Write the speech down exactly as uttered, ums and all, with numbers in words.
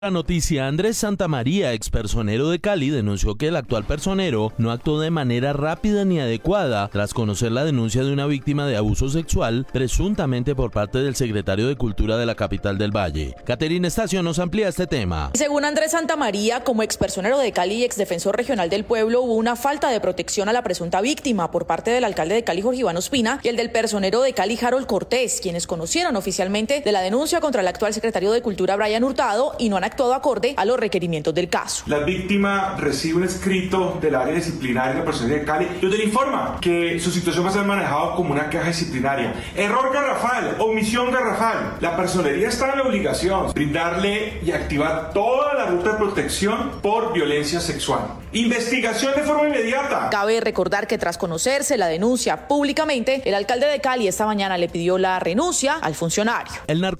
La noticia: Andrés Santamaría, expersonero de Cali, denunció que el actual personero no actuó de manera rápida ni adecuada tras conocer la denuncia de una víctima de abuso sexual, presuntamente por parte del secretario de Cultura de la capital del Valle. Caterina Estacio nos amplía este tema. Según Andrés Santamaría, como expersonero de Cali y exdefensor regional del pueblo, hubo una falta de protección a la presunta víctima por parte del alcalde de Cali, Jorge Iván Ospina, y el del personero de Cali, Harold Cortés, quienes conocieron oficialmente de la denuncia contra el actual secretario de Cultura, Brian Hurtado, y no han actuado acorde a los requerimientos del caso. La víctima recibe un escrito del área disciplinaria de la personería de Cali, donde le informa que su situación va a ser manejada como una queja disciplinaria. Error garrafal, omisión garrafal. La personería está en la obligación de brindarle y activar toda la ruta de protección por violencia sexual. Investigación de forma inmediata. Cabe recordar que tras conocerse la denuncia públicamente, el alcalde de Cali esta mañana le pidió la renuncia al funcionario. El narco